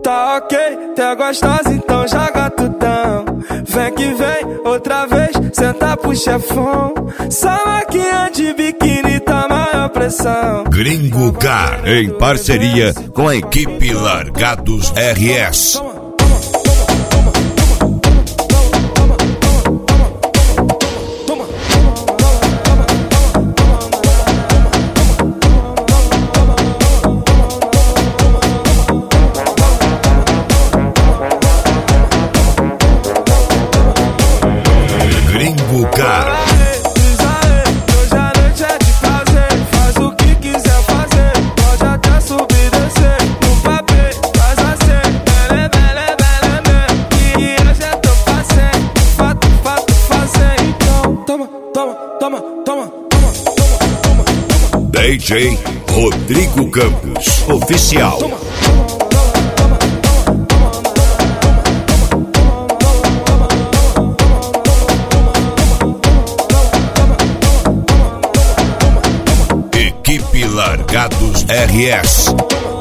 Tá ok, tá gostosa, então joga tudão. Vem que vem, outra vez, senta pro chefão. Só maquinha de biquíni tá maior pressão. Gringo Car, em parceria com a equipe Largados RS. Gringo Car. Hoje a noite é de prazer. Faz o que quiser fazer. Pode até subir e descer. No papel, faz assim. Bele, bele, bele, bele. E hoje eu tô fazendo. Fato, fato, fazendo. Então, toma, toma, toma, toma, toma, toma, toma. DJ Rodrigo Campos, oficial. Equipe Largados RS.